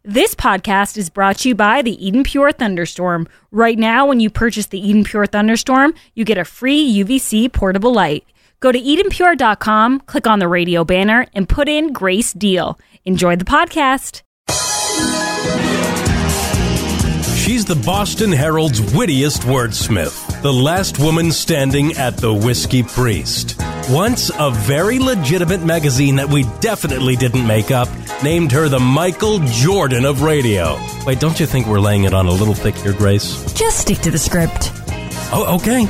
This podcast is brought to you by the Eden Pure Thunderstorm. Right now, when you purchase the Eden Pure Thunderstorm, you get a free UVC portable light. Go to EdenPure.com, click on the radio banner, and put in Grace Deal. Enjoy the podcast. She's the Boston Herald's wittiest wordsmith, the last woman standing at the Whiskey Priest. Once a very legitimate magazine that we definitely didn't make up named her the Michael Jordan of radio. Wait, don't you think we're laying it on a little thick here, Grace? Just stick to the script. Oh, okay.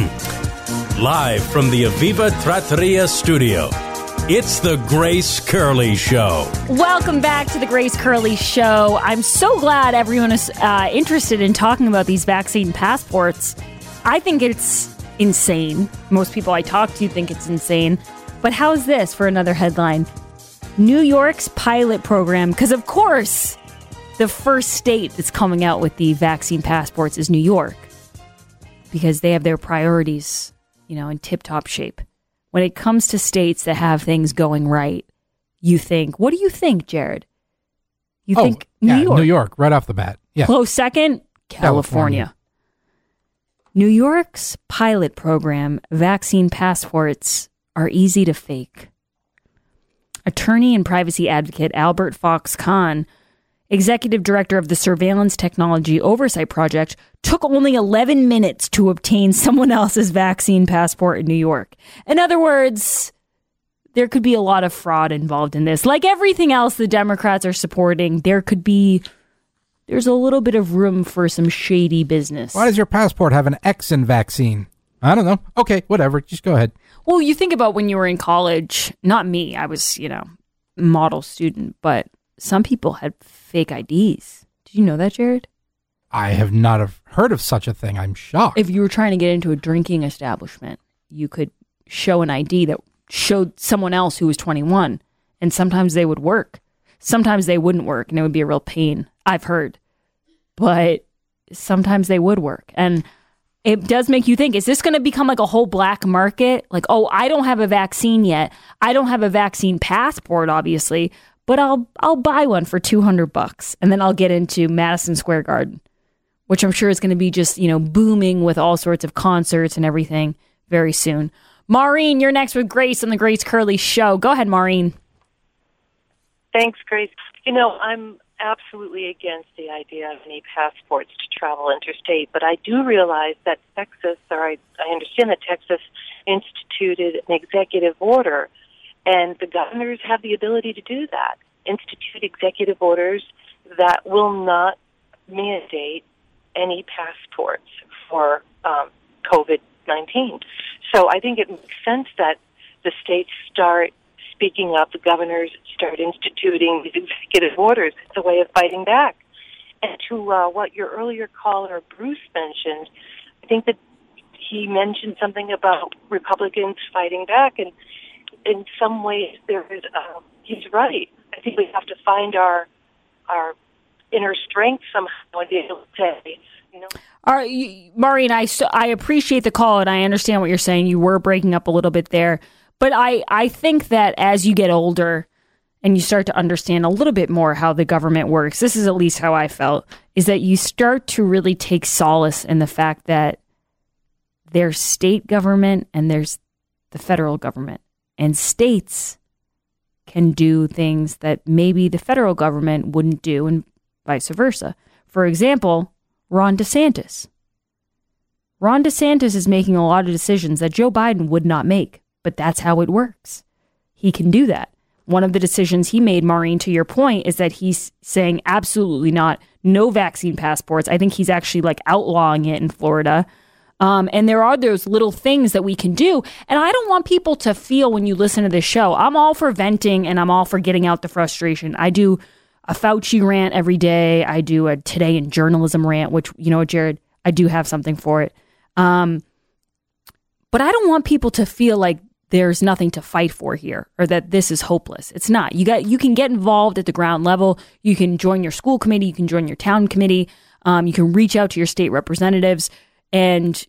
Live from the Aviva Trattoria studio, it's the Grace Curley Show. Welcome back to the Grace Curley Show. I'm so glad everyone is interested in talking about these vaccine passports. I think it's insane. Most people I talk to think it's insane. But how's this for another headline? New York's pilot program, because of course, the first state that's coming out with the vaccine passports is New York, because they have their priorities, in tip-top shape. When it comes to states that have things going right, you think, what do you think, Jared? You think New York? New York, right off the bat. Yeah. Close second, California. New York's pilot program, vaccine passports, are easy to fake. Attorney and privacy advocate Albert Fox-Khan, executive director of the Surveillance Technology Oversight Project, took only 11 minutes to obtain someone else's vaccine passport in New York. In other words, there could be a lot of fraud involved in this. Like everything else the Democrats are supporting, there's a little bit of room for some shady business. Why does your passport have an X in vaccine? I don't know. Okay, whatever. Just go ahead. Well, you think about when you were in college, not me, I was, model student, but some people had fake IDs. Did you know that, Jared? I have not heard of such a thing. I'm shocked. If you were trying to get into a drinking establishment, you could show an ID that showed someone else who was 21, and sometimes they would work. Sometimes they wouldn't work, and it would be a real pain, I've heard. But sometimes they would work. And it does make you think, is this going to become like a whole black market? Like, oh, I don't have a vaccine yet. I don't have a vaccine passport, obviously, but I'll buy one for $200, and then I'll get into Madison Square Garden, which I'm sure is going to be just, booming with all sorts of concerts and everything very soon. Maureen, you're next with Grace on the Grace Curley Show. Go ahead, Maureen. Thanks, Grace. I'm absolutely against the idea of any passports to travel interstate, but I do realize that Texas, or I understand that Texas instituted an executive order, and the governors have the ability to do that, institute executive orders that will not mandate any passports for COVID-19. So I think it makes sense that the states start speaking up, the governors start instituting these executive orders. It's a way of fighting back. And to what your earlier caller, Bruce, mentioned, I think that he mentioned something about Republicans fighting back, and in some ways he's right. I think we have to find our inner strength somehow and be able to say, Maureen, I appreciate the call, and I understand what you're saying. You were breaking up a little bit there. But I think that as you get older and you start to understand a little bit more how the government works, this is at least how I felt, is that you start to really take solace in the fact that there's state government and there's the federal government. And states can do things that maybe the federal government wouldn't do, and vice versa. For example, Ron DeSantis. Ron DeSantis is making a lot of decisions that Joe Biden would not make. But that's how it works. He can do that. One of the decisions he made, Maureen, to your point, is that he's saying absolutely not, no vaccine passports. I think he's actually outlawing it in Florida. And there are those little things that we can do. And I don't want people to feel when you listen to this show, I'm all for venting and I'm all for getting out the frustration. I do a Fauci rant every day. I do a Today in Journalism rant, which, Jared, I do have something for it. But I don't want people to feel like there's nothing to fight for here, or that this is hopeless. It's not. You can get involved at the ground level. You can join your school committee. You can join your town committee. You can reach out to your state representatives. And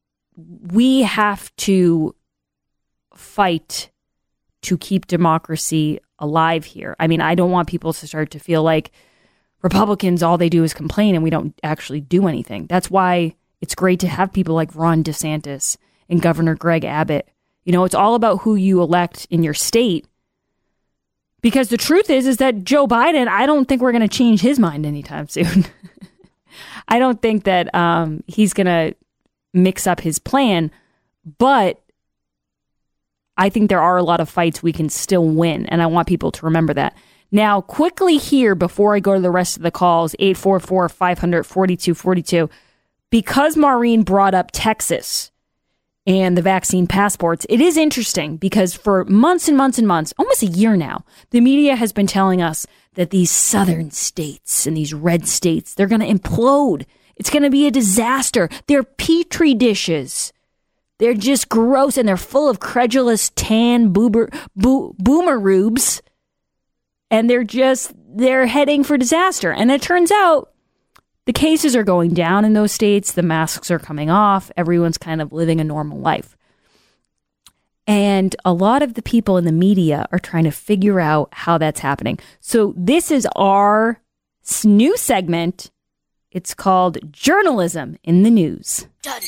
we have to fight to keep democracy alive here. I mean, I don't want people to start to feel like Republicans, all they do is complain and we don't actually do anything. That's why it's great to have people like Ron DeSantis and Governor Greg Abbott. You know, it's all about who you elect in your state. Because the truth is that Joe Biden, I don't think we're going to change his mind anytime soon. I don't think that he's going to mix up his plan, but I think there are a lot of fights we can still win, and I want people to remember that. Now, quickly here, before I go to the rest of the calls, 844-500-4242, because Maureen brought up Texas and the vaccine passports, it is interesting because for months and months and months, almost a year now, the media has been telling us that these southern states and these red states, they're going to implode. It's going to be a disaster. They're petri dishes. They're just gross, and they're full of credulous tan boomeroobs. And they're heading for disaster. And it turns out the cases are going down in those states. The masks are coming off. Everyone's kind of living a normal life. And a lot of the people in the media are trying to figure out how that's happening. So this is our new segment. It's called Journalism in the News.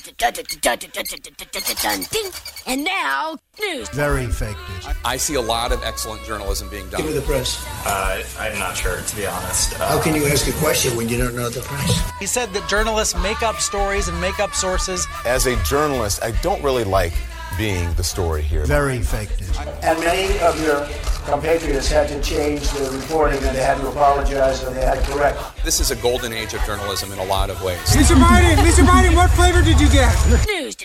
And now, news. Very fake news. I see a lot of excellent journalism being done. Give me the press. I'm not sure, to be honest. How can you ask a question when you don't know the press? He said that journalists make up stories and make up sources. As a journalist, I don't really like being the story here. Very fake news. And many of your compatriots had to change the reporting, and they had to apologize, and they had to correct. This is a golden age of journalism in a lot of ways. Mr. Biden, what flavor did you get? News.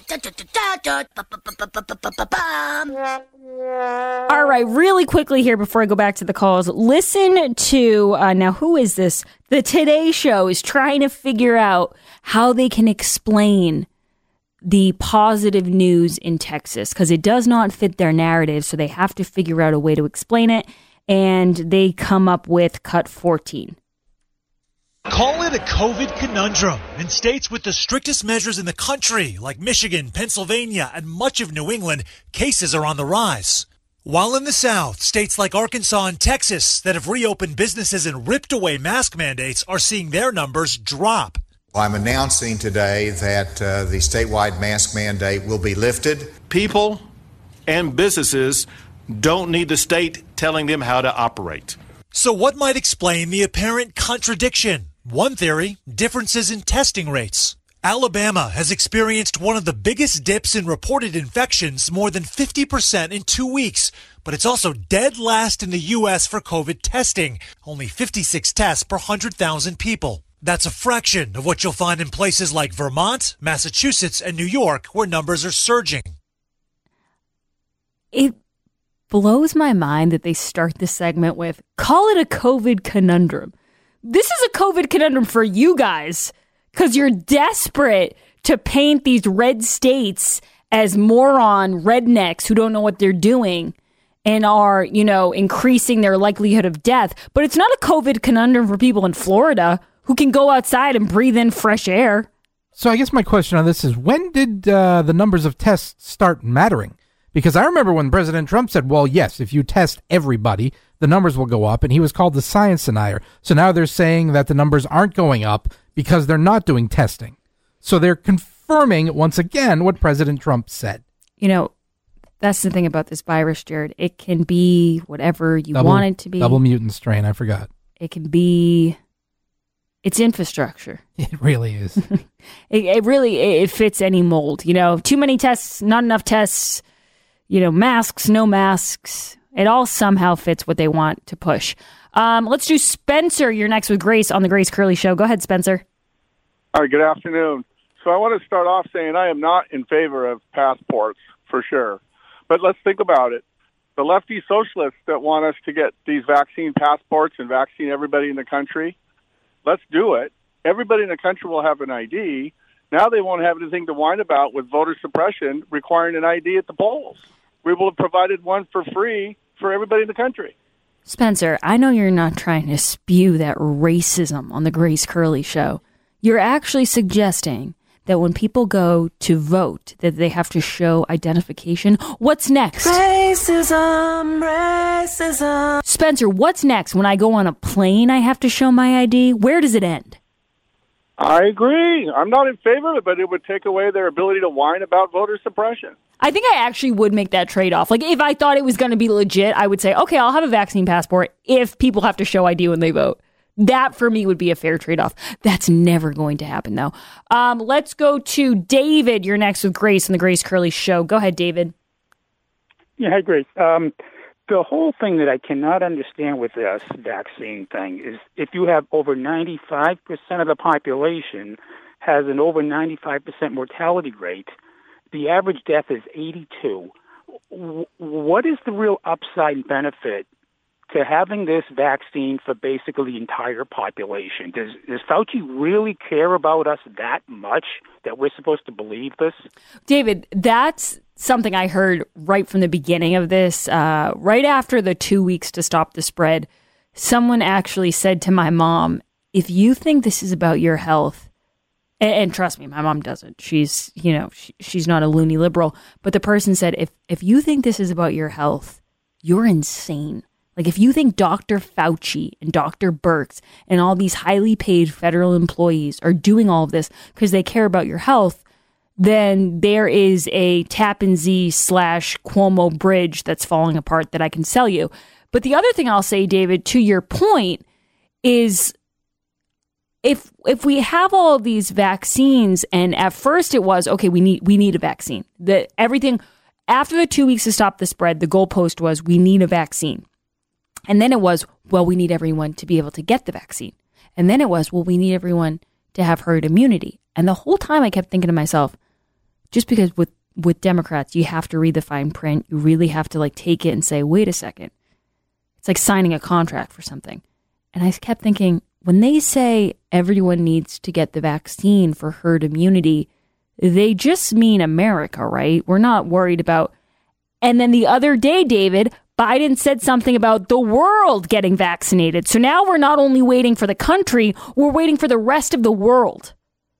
All right, really quickly here before I go back to the calls, listen to, now who is this? The Today Show is trying to figure out how they can explain the positive news in Texas, because it does not fit their narrative, so they have to figure out a way to explain it, and they come up with cut 14. Call it a COVID conundrum. In states with the strictest measures in the country, like Michigan, Pennsylvania, and much of New England, cases are on the rise. While in the South, states like Arkansas and Texas that have reopened businesses and ripped away mask mandates are seeing their numbers drop. I'm announcing today that the statewide mask mandate will be lifted. People and businesses don't need the state telling them how to operate. So what might explain the apparent contradiction? One theory, differences in testing rates. Alabama has experienced one of the biggest dips in reported infections, more than 50% in 2 weeks. But it's also dead last in the U.S. for COVID testing, only 56 tests per 100,000 people. That's a fraction of what you'll find in places like Vermont, Massachusetts, and New York, where numbers are surging. It blows my mind that they start this segment with, call it a COVID conundrum. This is a COVID conundrum for you guys, because you're desperate to paint these red states as moron rednecks who don't know what they're doing and are, increasing their likelihood of death. But it's not a COVID conundrum for people in Florida who can go outside and breathe in fresh air. So I guess my question on this is, when did the numbers of tests start mattering? Because I remember when President Trump said, well, yes, if you test everybody, the numbers will go up, and he was called the science denier. So now they're saying that the numbers aren't going up because they're not doing testing. So they're confirming, once again, what President Trump said. That's the thing about this virus, Jared. It can be whatever you want it to be. Double mutant strain, I forgot. It can be... It's infrastructure. It really is. It fits any mold. Too many tests, not enough tests, masks, no masks. It all somehow fits what they want to push. Let's do Spencer. You're next with Grace on the Grace Curley Show. Go ahead, Spencer. All right, good afternoon. So I want to start off saying I am not in favor of passports, for sure. But let's think about it. The lefty socialists that want us to get these vaccine passports and vaccine everybody in the country, let's do it. Everybody in the country will have an ID. Now they won't have anything to whine about with voter suppression requiring an ID at the polls. We will have provided one for free for everybody in the country. Spencer, I know you're not trying to spew that racism on the Grace Curley Show. You're actually suggesting that when people go to vote, that they have to show identification. What's next? Racism, racism. Spencer, what's next? When I go on a plane, I have to show my ID. Where does it end? I agree. I'm not in favor of it, but it would take away their ability to whine about voter suppression. I think I actually would make that trade-off. Like, if I thought it was going to be legit, I would say, okay, I'll have a vaccine passport if people have to show ID when they vote. That, for me, would be a fair trade-off. That's never going to happen, though. Let's go to David. You're next with Grace on the Grace Curley Show. Go ahead, David. Yeah, hi, Grace. The whole thing that I cannot understand with this vaccine thing is if you have over 95% of the population has an over 95% mortality rate, the average death is 82. What is the real upside benefit to having this vaccine for basically the entire population? Does Fauci really care about us that much that we're supposed to believe this? David, that's something I heard right from the beginning of this, right after the 2 weeks to stop the spread. Someone actually said to my mom, if you think this is about your health, and trust me, my mom doesn't. She's, she's not a loony liberal. But the person said, if you think this is about your health, you're insane. Like, if you think Dr. Fauci and Dr. Birx and all these highly paid federal employees are doing all of this because they care about your health, then there is a Tappan Zee / Cuomo bridge that's falling apart that I can sell you. But the other thing I'll say, David, to your point, is if we have all of these vaccines, and at first it was, okay, we need a vaccine. Everything after the 2 weeks to stop the spread, the goalpost was we need a vaccine. And then it was, well, we need everyone to be able to get the vaccine. And then it was, well, we need everyone to have herd immunity. And the whole time I kept thinking to myself, just because with Democrats, you have to read the fine print. You really have to take it and say, wait a second. It's like signing a contract for something. And I kept thinking, when they say everyone needs to get the vaccine for herd immunity, they just mean America, right? We're not worried about. And then the other day, David, Biden said something about the world getting vaccinated. So now we're not only waiting for the country, we're waiting for the rest of the world.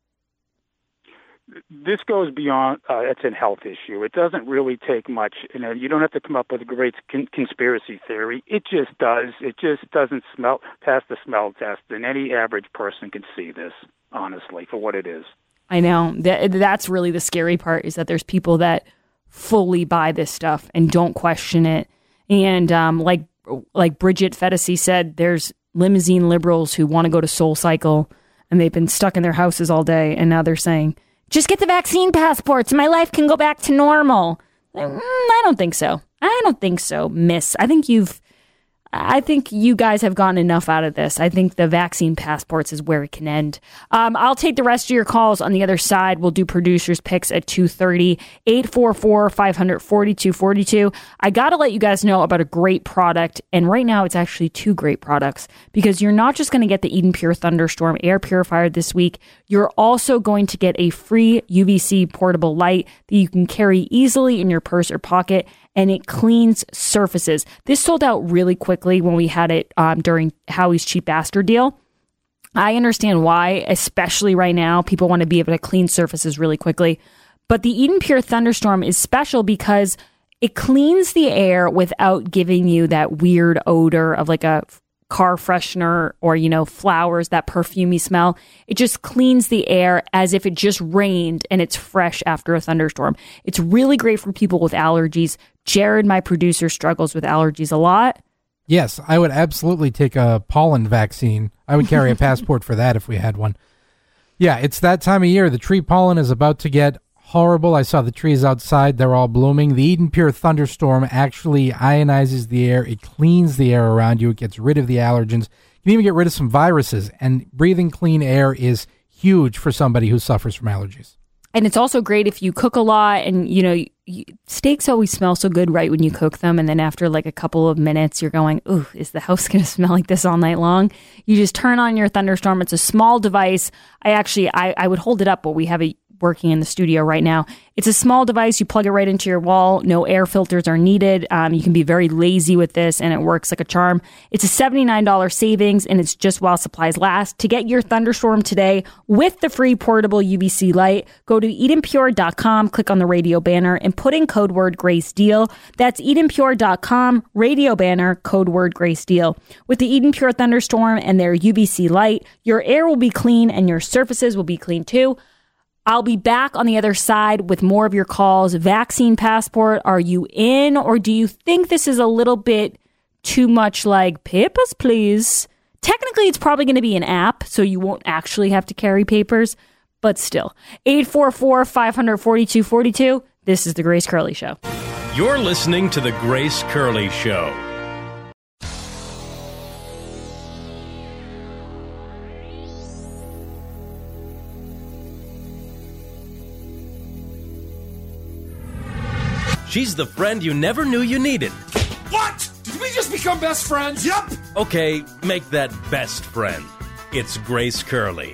This goes beyond, it's a health issue. It doesn't really take much. You don't have to come up with a great conspiracy theory. It just does. It just doesn't pass the smell test. And any average person can see this, honestly, for what it is. I know. That's really the scary part, is that there's people that fully buy this stuff and don't question it. And like Bridget Fetisi said, there's limousine liberals who want to go to SoulCycle, and they've been stuck in their houses all day, and now they're saying, just get the vaccine passports. My life can go back to normal. I don't think so. I don't think so, miss. I think you guys have gotten enough out of this. I think the vaccine passports is where it can end. I'll take the rest of your calls on the other side. We'll do producers' picks at 2:30, 844-500-4242. I got to let you guys know about a great product. And right now it's actually two great products, because you're not just going to get the Eden Pure Thunderstorm air purifier this week. You're also going to get a free UVC portable light that you can carry easily in your purse or pocket, and it cleans surfaces. This sold out really quickly when we had it during Howie's Cheap Bastard deal. I understand why, especially right now, people want to be able to clean surfaces really quickly. But the Eden Pure Thunderstorm is special because it cleans the air without giving you that weird odor of like a car freshener or, flowers, that perfumey smell. It just cleans the air as if it just rained and it's fresh after a thunderstorm. It's really great for people with allergies. Jared, my producer, struggles with allergies a lot. Yes, I would absolutely take a pollen vaccine. I would carry a passport for that if we had one. Yeah, it's that time of year. The tree pollen is about to get horrible. I saw the trees outside. They're all blooming. The Eden Pure Thunderstorm actually ionizes the air. It cleans the air around you. It gets rid of the allergens. You can even get rid of some viruses. And breathing clean air is huge for somebody who suffers from allergies. And it's also great if you cook a lot, and, steaks always smell so good right when you cook them. And then after like a couple of minutes, you're going, ooh, is the house going to smell like this all night long? You just turn on your Thunderstorm. It's a small device. I would hold it up, but we have working in the studio right now. It's a small device. You plug it right into your wall. No air filters are needed. You can be very lazy with this, and it works like a charm. It's a $79 savings, and it's just while supplies last. To get your Thunderstorm today with the free portable UVC light, go to EdenPure.com, click on the radio banner, and put in code word GRACEDEAL. That's EdenPure.com, radio banner, code word GRACEDEAL. With the Eden Pure Thunderstorm and their UVC light, your air will be clean and your surfaces will be clean too. I'll be back on the other side with more of your calls. Vaccine passport, are you in, or do you think this is a little bit too much like papers, please? Technically, it's probably going to be an app, so you won't actually have to carry papers, but still. 844-500-4242. This is The Grace Curley Show. You're listening to The Grace Curley Show. She's the friend you never knew you needed. What? Did we just become best friends? Yep. Okay, make that best friend. It's Grace Curley.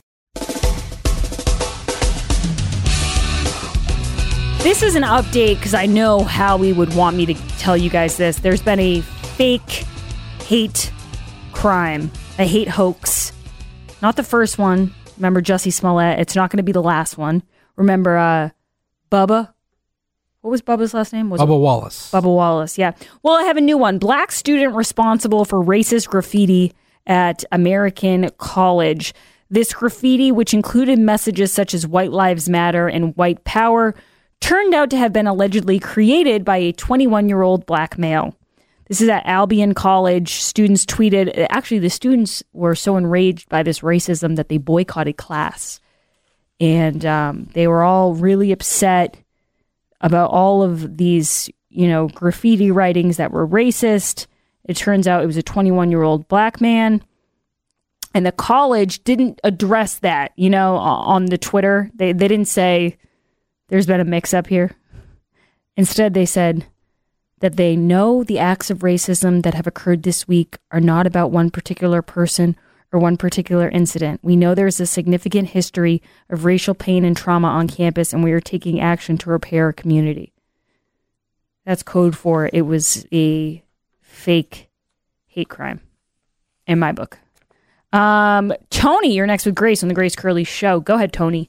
This is an update because I know Howie would want me to tell you guys this. There's been a fake hate crime, a hate hoax. Not the first one. Remember Jussie Smollett? It's not going to be the last one. Remember Bubba? What was Bubba's last name? Bubba Wallace. Bubba Wallace, yeah. Well, I have a new one. Black student responsible for racist graffiti at American College. This graffiti, which included messages such as White Lives Matter and White Power, turned out to have been allegedly created by a 21-year-old black male. This is at Albion College. Students tweeted, actually the students were so enraged by this racism that they boycotted class. And they were all really upset about all of these, graffiti writings that were racist. It turns out it was a 21-year-old black man. And the college didn't address that, on the Twitter. They didn't say there's been a mix-up here. Instead, they said that they know the acts of racism that have occurred this week are not about one particular person or one particular incident. We know there's a significant history of racial pain and trauma on campus, and we are taking action to repair our community. That's code for it was a fake hate crime in my book. Tony, you're next with Grace on the Grace Curley Show. Go ahead, Tony.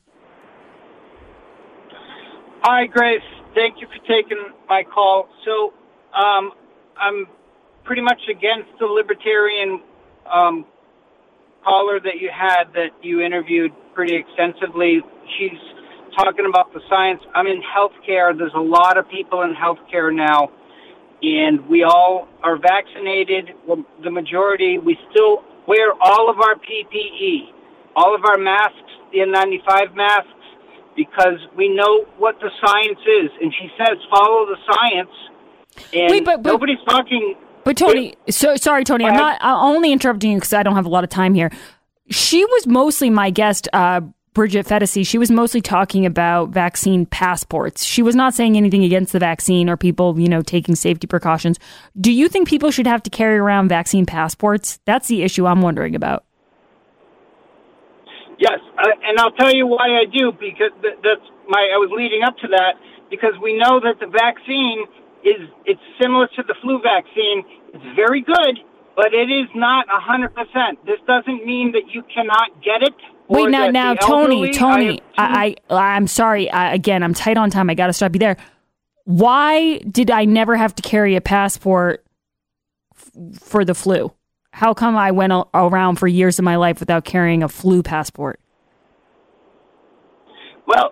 Hi, Grace. Thank you for taking my call. So I'm pretty much against the libertarian caller that you had that you interviewed pretty extensively. She's talking about the science. I'm in healthcare. There's a lot of people in healthcare now, and we all are vaccinated. Well, the majority, we still wear all of our PPE, all of our masks, the N95 masks, because we know what the science is. And she says, follow the science. And wait, but nobody's talking... But Tony, sorry, Tony, I'm only interrupting you because I don't have a lot of time here. She was mostly my guest, Bridget Fetisi. She was mostly talking about vaccine passports. She was not saying anything against the vaccine or people, taking safety precautions. Do you think people should have to carry around vaccine passports? That's the issue I'm wondering about. Yes, and I'll tell you why I do, because I was leading up to that, because we know that the vaccine it's similar to the flu vaccine. It's very good, but it is not 100%. This doesn't mean that you cannot get it. Wait, now, Tony, I'm sorry. Again, I'm tight on time. I got to stop you there. Why did I never have to carry a passport for the flu? How come I went around for years of my life without carrying a flu passport? Well,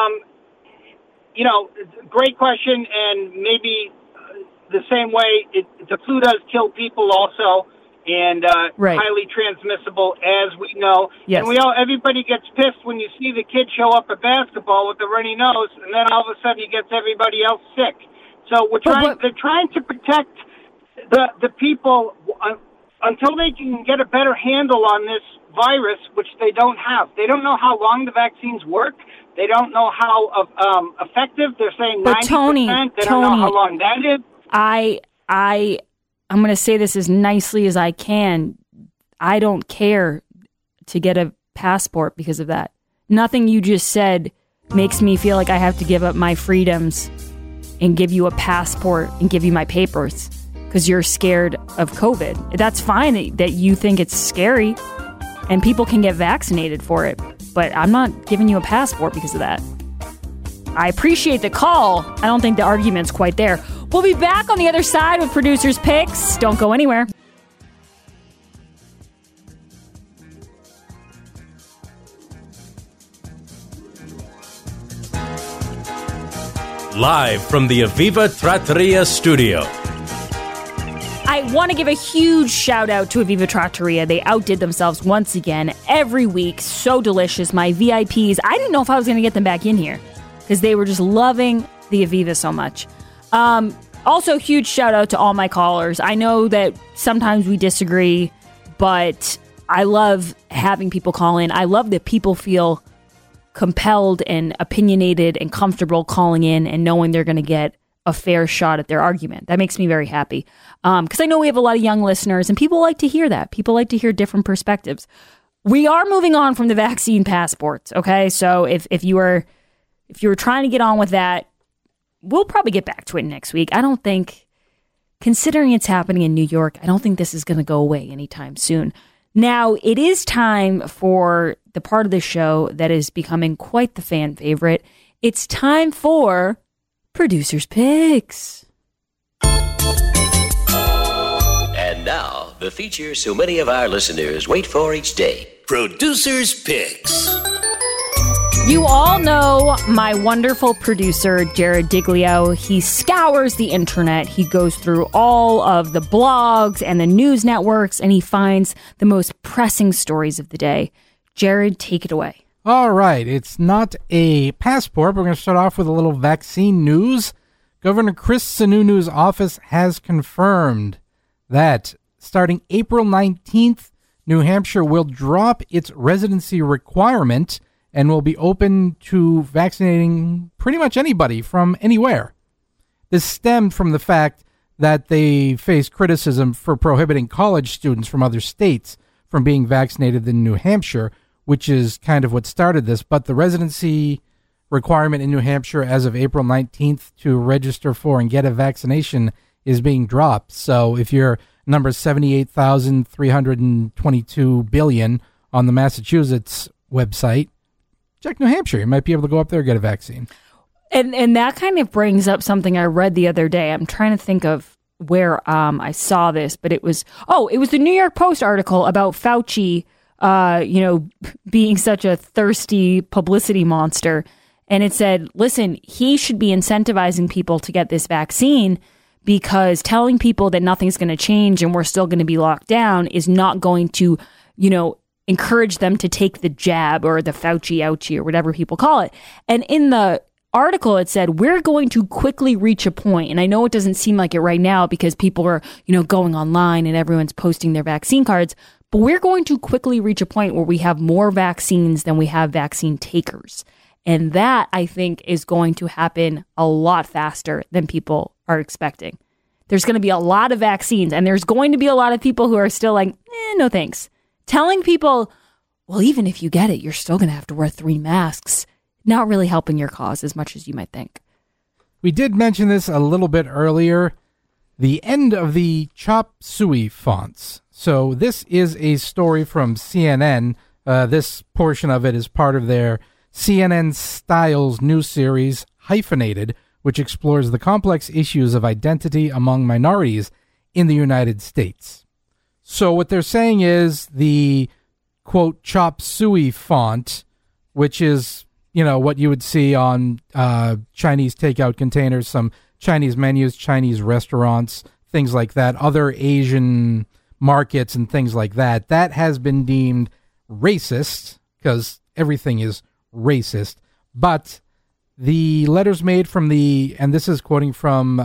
great question, and maybe the same way the flu does kill people also, and right. Highly transmissible, as we know. Yes. And everybody gets pissed when you see the kid show up at basketball with a runny nose, and then all of a sudden he gets everybody else sick. So they're trying to protect the people until they can get a better handle on this virus, which they don't have. They don't know how long the vaccines work. They don't know how effective. They're saying 90%. But Tony, they don't know how long that is. I'm going to say this as nicely as I can. I don't care to get a passport because of that. Nothing you just said makes me feel like I have to give up my freedoms and give you a passport and give you my papers because you're scared of COVID. That's fine that you think it's scary and people can get vaccinated for it, but I'm not giving you a passport because of that. I appreciate the call. I don't think the argument's quite there. We'll be back on the other side with Producer's Picks. Don't go anywhere. Live from the Aviva Trattoria studio. I want to give a huge shout out to Aviva Trattoria. They outdid themselves once again every week. So delicious. My VIPs, I didn't know if I was going to get them back in here because they were just loving the Aviva so much. Also, huge shout out to all my callers. I know that sometimes we disagree, but I love having people call in. I love that people feel compelled and opinionated and comfortable calling in and knowing they're going to get a fair shot at their argument. That makes me very happy. Because I know we have a lot of young listeners and people like to hear that. People like to hear different perspectives. We are moving on from the vaccine passports. Okay. So if you were trying to get on with that, we'll probably get back to it next week. I don't think, considering it's happening in New York, I don't think this is going to go away anytime soon. Now, it is time for the part of the show that is becoming quite the fan favorite. It's time for Producer's Picks. And now, the feature so many of our listeners wait for each day. Producer's Picks. You all know my wonderful producer, Jared Diglio. He scours the internet. He goes through all of the blogs and the news networks, and he finds the most pressing stories of the day. Jared, take it away. All right. It's not a passport. We're going to start off with a little vaccine news. Governor Chris Sununu's office has confirmed that starting April 19th, New Hampshire will drop its residency requirement and will be open to vaccinating pretty much anybody from anywhere. This stemmed from the fact that they faced criticism for prohibiting college students from other states from being vaccinated in New Hampshire, which is kind of what started this. But the residency requirement in New Hampshire as of April 19th to register for and get a vaccination is being dropped. So if you're number 78,322 billion on the Massachusetts website, check New Hampshire. You might be able to go up there and get a vaccine. And that kind of brings up something I read the other day. I'm trying to think of where I saw this, but it was the New York Post article about Fauci, being such a thirsty publicity monster. And it said, listen, he should be incentivizing people to get this vaccine because telling people that nothing's going to change and we're still going to be locked down is not going to, encourage them to take the jab or the Fauci ouchie or whatever people call it. And in the article, it said, we're going to quickly reach a point. And I know it doesn't seem like it right now because people are, going online and everyone's posting their vaccine cards. But we're going to quickly reach a point where we have more vaccines than we have vaccine takers. And that, I think, is going to happen a lot faster than people are expecting. There's going to be a lot of vaccines, and there's going to be a lot of people who are still like, no thanks. Telling people, well, even if you get it, you're still going to have to wear 3 masks. Not really helping your cause as much as you might think. We did mention this a little bit earlier. The end of the chop suey fonts. So this is a story from CNN. This portion of it is part of their CNN Styles news series, Hyphenated, which explores the complex issues of identity among minorities in the United States. So what they're saying is the, quote, chop suey font, which is, what you would see on Chinese takeout containers, some Chinese menus, Chinese restaurants, things like that, other Asian markets and things like that, that has been deemed racist because everything is racist. But the letters made from and this is quoting from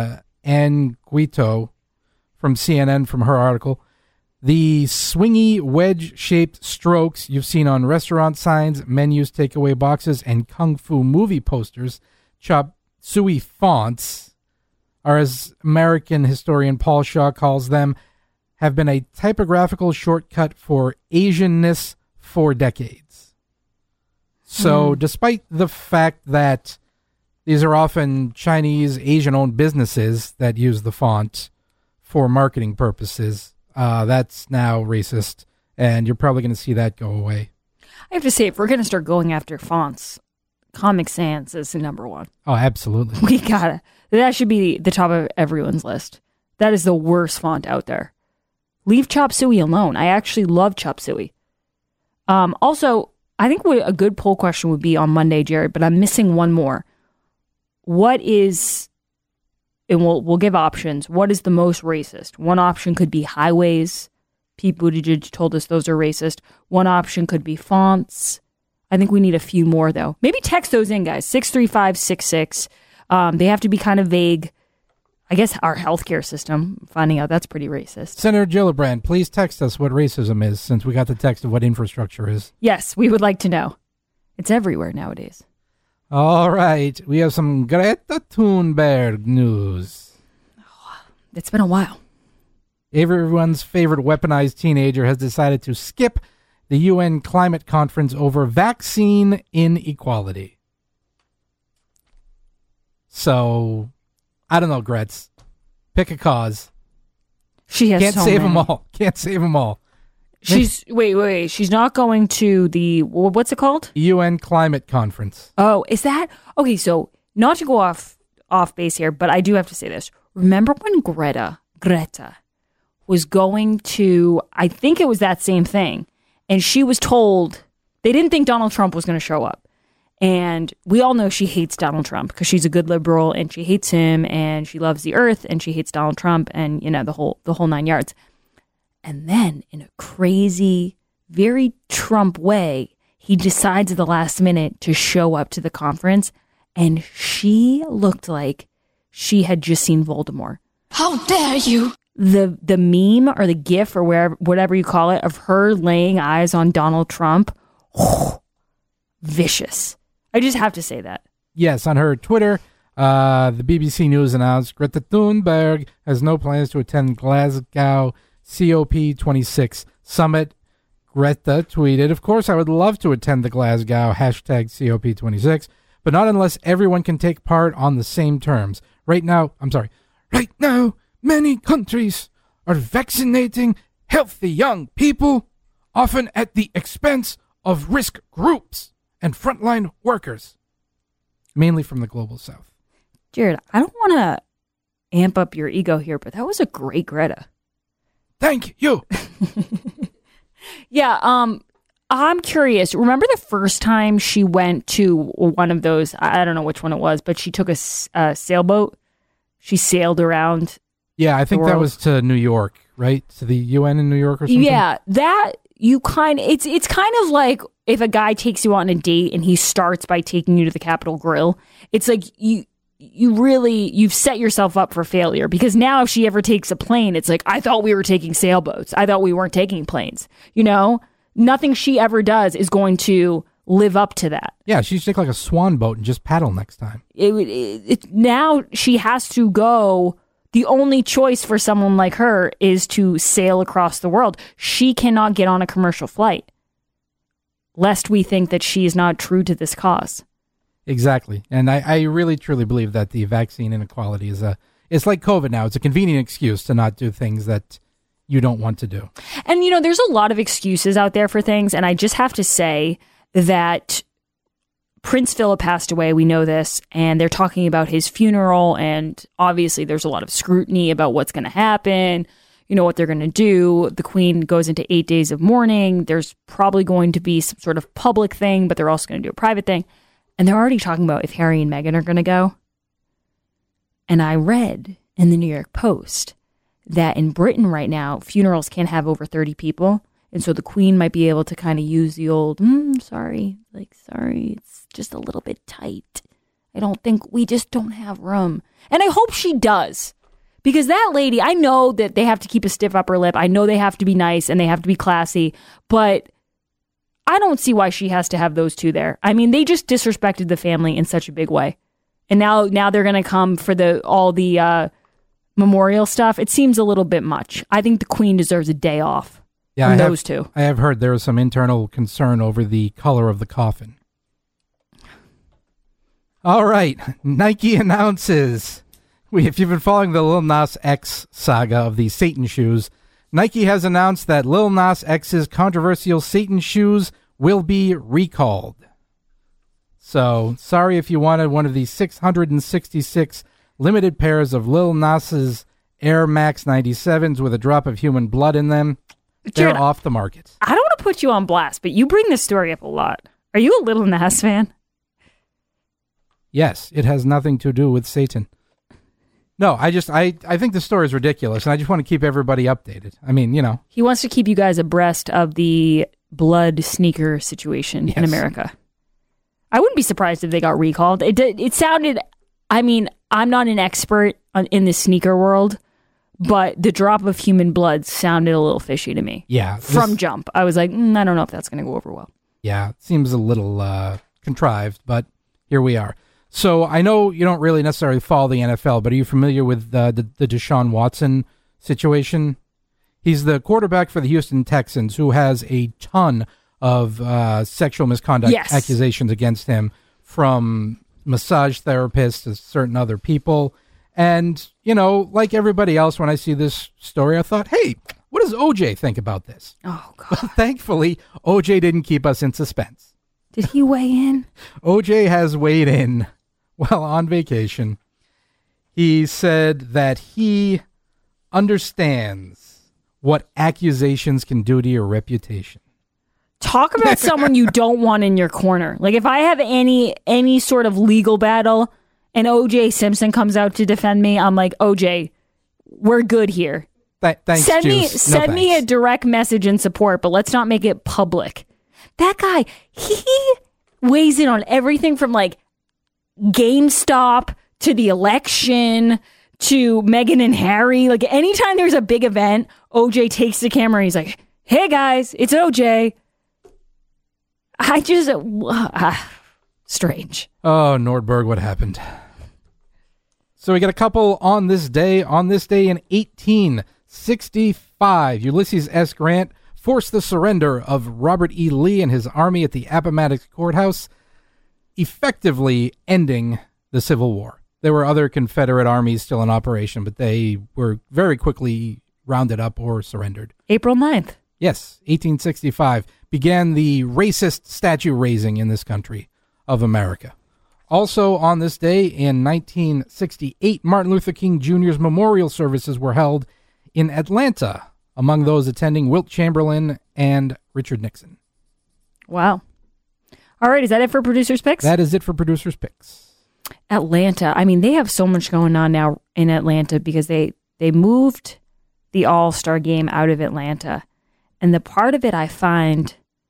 Ann Guito from CNN from her article, the swingy wedge-shaped strokes you've seen on restaurant signs, menus, takeaway boxes, and kung fu movie posters, chop suey fonts, are, as American historian Paul Shaw calls them, have been a typographical shortcut for Asianness for decades. So despite the fact that these are often Chinese, Asian-owned businesses that use the font for marketing purposes, that's now racist, and you're probably going to see that go away. I have to say, if we're going to start going after fonts, Comic Sans is the number one. Oh, absolutely. We gotta. That should be the top of everyone's list. That is the worst font out there. Leave Chop Suey alone. I actually love Chop Suey. Also, I think a good poll question would be on Monday, Jared, but I'm missing one more. What is, and we'll give options, what is the most racist? One option could be highways. Pete Buttigieg told us those are racist. One option could be fonts. I think we need a few more, though. Maybe text those in, guys. 63566. They have to be kind of vague. I guess our healthcare system, finding out that's pretty racist. Senator Gillibrand, please text us what racism is, since we got the text of what infrastructure is. Yes, we would like to know. It's everywhere nowadays. All right. We have some Greta Thunberg news. It's been a while. Everyone's favorite weaponized teenager has decided to skip the UN climate conference over vaccine inequality. So, I don't know, Gretz. Pick a cause. She has Can't so save many. them all. Can't save them all. She's wait. She's not going to the, what's it called? UN climate conference. Oh, is that okay? So not to go off base here, but I do have to say this. Remember when Greta was going to? I think it was that same thing, and she was told they didn't think Donald Trump was going to show up, and we all know she hates Donald Trump because she's a good liberal and she hates him and she loves the earth and she hates Donald Trump and the whole 9 yards. And then, in a crazy, very Trump way, he decides at the last minute to show up to the conference, and she looked like she had just seen Voldemort. How dare you? The meme or the gif or whatever you call it of her laying eyes on Donald Trump, vicious. I just have to say that. Yes, on her Twitter, the BBC News announced Greta Thunberg has no plans to attend Glasgow COP26 summit. Greta tweeted, "Of course, I would love to attend the Glasgow #COP26, but not unless everyone can take part on the same terms. Right now, many countries are vaccinating healthy young people, often at the expense of risk groups and frontline workers, mainly from the global south." Jared, I don't want to amp up your ego here, but that was a great Greta. Thank you. Yeah, I'm curious. Remember the first time she went to one of those, I don't know which one it was, but she took a sailboat. She sailed around. Yeah, I think that was to New York, right? To the UN in New York or something? Yeah, that you it's kind of like if a guy takes you on a date and he starts by taking you to the Capitol Grill. It's like you've set yourself up for failure, because now if she ever takes a plane, it's like, I thought we were taking sailboats. I thought we weren't taking planes. Nothing she ever does is going to live up to that. Yeah, she should take like a swan boat and just paddle next time. Now she has to go. The only choice for someone like her is to sail across the world. She cannot get on a commercial flight, lest we think that she is not true to this cause. Exactly. And I really, truly believe that the vaccine inequality it's like COVID now. It's a convenient excuse to not do things that you don't want to do. And, there's a lot of excuses out there for things. And I just have to say that Prince Philip passed away. We know this. And they're talking about his funeral. And obviously there's a lot of scrutiny about what's going to happen, what they're going to do. The Queen goes into 8 days of mourning. There's probably going to be some sort of public thing, but they're also going to do a private thing. And they're already talking about if Harry and Meghan are going to go. And I read in the New York Post that in Britain right now, funerals can't have over 30 people. And so the Queen might be able to kind of use the old, sorry, it's just a little bit tight. We just don't have room. And I hope she does. Because that lady, I know that they have to keep a stiff upper lip. I know they have to be nice and they have to be classy. But I don't see why she has to have those two there. I mean, they just disrespected the family in such a big way. And now they're going to come for all the memorial stuff. It seems a little bit much. I think the Queen deserves a day off from those two. I have heard there was some internal concern over the color of the coffin. All right. Nike announces, if you've been following the Lil Nas X saga of the Satan shoes, Nike has announced that Lil Nas X's controversial Satan shoes will be recalled. So, sorry if you wanted one of these 666 limited pairs of Lil Nas's Air Max 97s with a drop of human blood in them. They're Jared, off the market. I don't want to put you on blast, but you bring this story up a lot. Are you a Lil Nas fan? Yes, it has nothing to do with Satan. No, I think the story is ridiculous, and I just want to keep everybody updated. I mean, you know. He wants to keep you guys abreast of the blood sneaker situation in America. I wouldn't be surprised if they got recalled. It sounded, I mean, I'm not an expert in the sneaker world, but the drop of human blood sounded a little fishy to me. Yeah. From jump. I was like, I don't know if that's going to go over well. Yeah, it seems a little contrived, but here we are. So I know you don't really necessarily follow the NFL, but are you familiar with the Deshaun Watson situation? He's the quarterback for the Houston Texans who has a ton of sexual misconduct accusations against him from massage therapists to certain other people. And, you know, like everybody else, when I see this story, I thought, hey, what does OJ think about this? Oh, God. Well, thankfully, OJ didn't keep us in suspense. Did he weigh in? OJ has weighed in while on vacation. He said that he understands what accusations can do to your reputation. Talk about someone you don't want in your corner. Like, if I have any sort of legal battle and OJ Simpson comes out to defend me, I'm like, OJ, we're good here. Thanks, send me a direct message in support, but let's not make it public. That guy, he weighs in on everything from like GameStop to the election to Meghan and Harry. Like, anytime there's a big event, OJ takes the camera and he's like, hey guys, it's OJ. I just strange. Oh, Nordberg, what happened? So we got a couple on this day. On this day in 1865, Ulysses S. Grant forced the surrender of Robert E. Lee and his army at the Appomattox Courthouse, effectively ending the Civil War. There were other Confederate armies still in operation, but they were very quickly rounded up or surrendered. April 9th. Yes, 1865 began the racist statue raising in this country of America. Also on this day in 1968, Martin Luther King Jr.'s memorial services were held in Atlanta. Among those attending, Wilt Chamberlain and Richard Nixon. Wow. All right, is that it for Producer's Picks? That is it for Producer's Picks. Atlanta. I mean, they have so much going on now in Atlanta because they moved the All-Star game out of Atlanta. And the part of it I find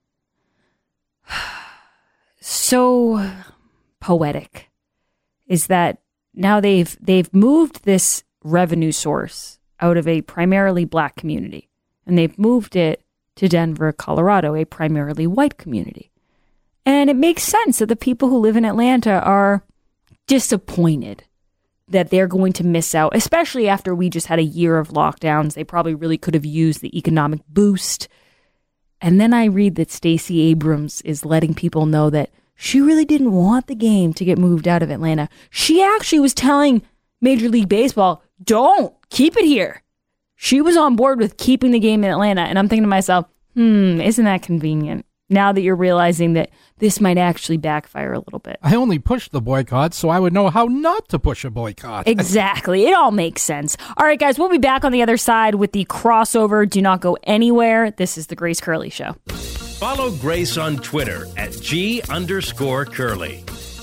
so poetic is that now they've moved this revenue source out of a primarily black community, and they've moved it to Denver, Colorado, a primarily white community. And it makes sense that the people who live in Atlanta are disappointed that they're going to miss out, especially after we just had a year of lockdowns. They probably really could have used the economic boost. And then I read that Stacey Abrams is letting people know that she really didn't want the game to get moved out of Atlanta. She actually was telling Major League Baseball, don't, keep it here. She was on board with keeping the game in Atlanta. And I'm thinking to myself, isn't that convenient? Now that you're realizing that this might actually backfire a little bit. I only pushed the boycott so I would know how not to push a boycott. Exactly. It all makes sense. All right, guys, we'll be back on the other side with the crossover. Do not go anywhere. This is the Grace Curley Show. Follow Grace on Twitter at @G_Curley.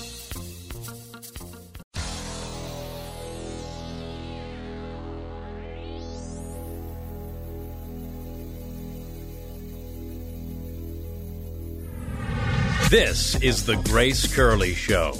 This is the Grace Curley Show.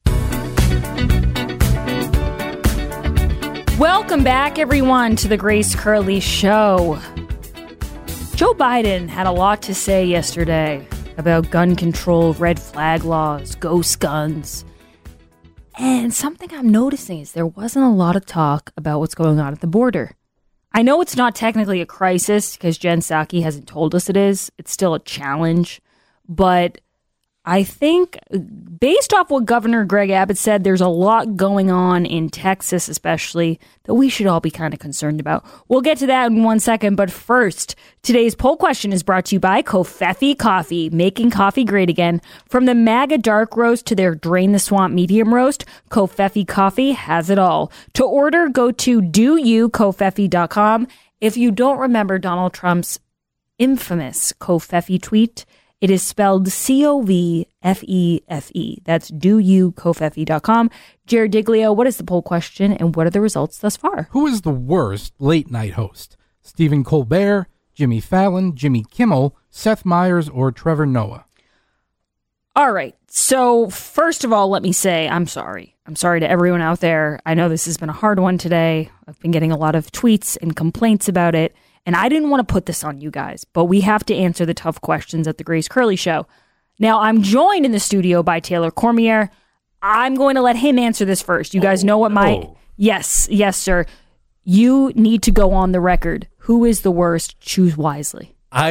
Welcome back, everyone, to the Grace Curley Show. Joe Biden had a lot to say yesterday about gun control, red flag laws, ghost guns. And something I'm noticing is there wasn't a lot of talk about what's going on at the border. I know it's not technically a crisis because Jen Psaki hasn't told us it is. It's still a challenge. But I think based off what Governor Greg Abbott said, there's a lot going on in Texas, especially, that we should all be kind of concerned about. We'll get to that in 1 second. But first, today's poll question is brought to you by Covfefe Coffee, making coffee great again. From the MAGA dark roast to their Drain the Swamp medium roast, Covfefe Coffee has it all. To order, go to doyoukofefe.com. If you don't remember Donald Trump's infamous Covfefe tweet, it is spelled Covfefe. That's doyoukofefe.com. Jared Diglio, what is the poll question and what are the results thus far? Who is the worst late night host? Stephen Colbert, Jimmy Fallon, Jimmy Kimmel, Seth Meyers, or Trevor Noah? All right. So first of all, let me say I'm sorry. I'm sorry to everyone out there. I know this has been a hard one today. I've been getting a lot of tweets and complaints about it. And I didn't want to put this on you guys, but we have to answer the tough questions at the Grace Curley Show. Now, I'm joined in the studio by Taylor Cormier. I'm going to let him answer this first. You guys know what my... Yes, sir. You need to go on the record. Who is the worst? Choose wisely.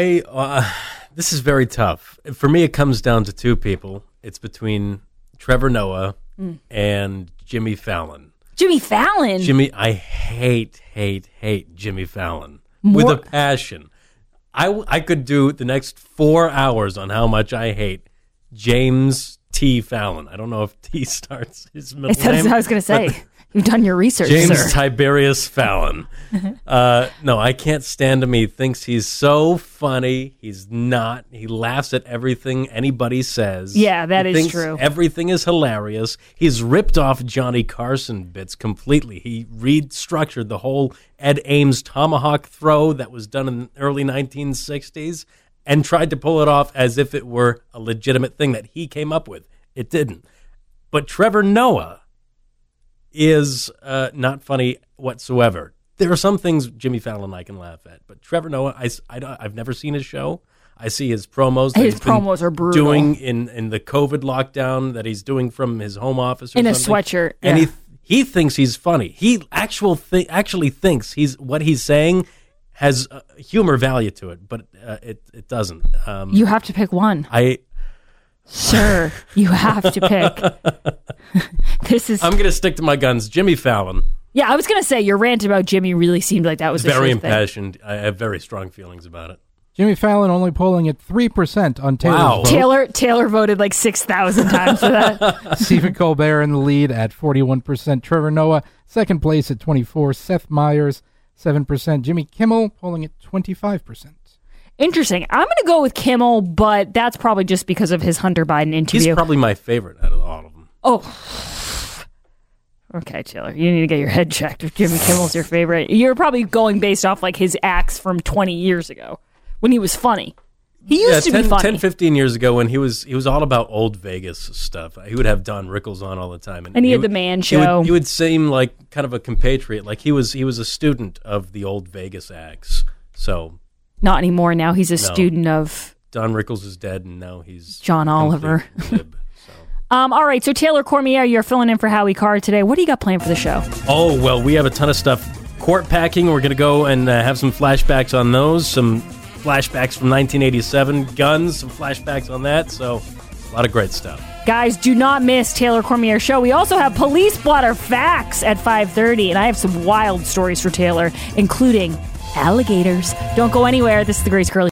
This is very tough. For me, it comes down to two people. It's between Trevor Noah and Jimmy Fallon. Jimmy Fallon? I hate Jimmy Fallon. With a passion. I could do the next 4 hours on how much I hate James T. Fallon. I don't know if T starts his middle name. I was going to say, you've done your research, James sir. Tiberius Fallon. No, I can't stand him. He thinks he's so funny. He's not. He laughs at everything anybody says. Yeah, that is true. Everything is hilarious. He's ripped off Johnny Carson bits completely. He restructured the whole Ed Ames tomahawk throw that was done in the early 1960s and tried to pull it off as if it were a legitimate thing that he came up with. It didn't. But Trevor Noah is not funny whatsoever. There are some things Jimmy Fallon I can laugh at, but Trevor Noah, I've never seen his show. I see his promos. His promos are brutal. Doing in the COVID lockdown that he's doing from his home office or in something. A sweatshirt. And he thinks he's funny. He actually thinks what he's saying has humor value to it, but it doesn't. You have to pick one. Sir, you have to pick. I'm going to stick to my guns. Jimmy Fallon. Yeah, I was going to say your rant about Jimmy really seemed like that was very impassioned. I have very strong feelings about it. Jimmy Fallon only polling at 3% on Taylor's vote. Taylor voted like 6,000 times for that. Stephen Colbert in the lead at 41%. Trevor Noah, second place at 24%. Seth Meyers, 7%. Jimmy Kimmel polling at 25%. Interesting. I'm going to go with Kimmel, but that's probably just because of his Hunter Biden interview. He's probably my favorite out of all of them. Oh. Okay, Taylor, you need to get your head checked if Jimmy Kimmel's your favorite. You're probably going based off like his acts from 20 years ago when he was funny. He used to be funny. 10, 15 years ago when he was all about old Vegas stuff. He would have Don Rickles on all the time. And he had the Man Show. He would seem like kind of a compatriot. Like he was a student of the old Vegas acts. So... Not anymore. Now he's a student of... Don Rickles is dead, and now he's... John Oliver. All right, so Taylor Cormier, you're filling in for Howie Carr today. What do you got planned for the show? Oh, well, we have a ton of stuff. Court packing, we're going to go and have some flashbacks on those. Some flashbacks from 1987. Guns, some flashbacks on that. So, a lot of great stuff. Guys, do not miss Taylor Cormier's show. We also have Police Blotter Facts at 5:30, and I have some wild stories for Taylor, including... alligators. Don't go anywhere. This is the Grace Curley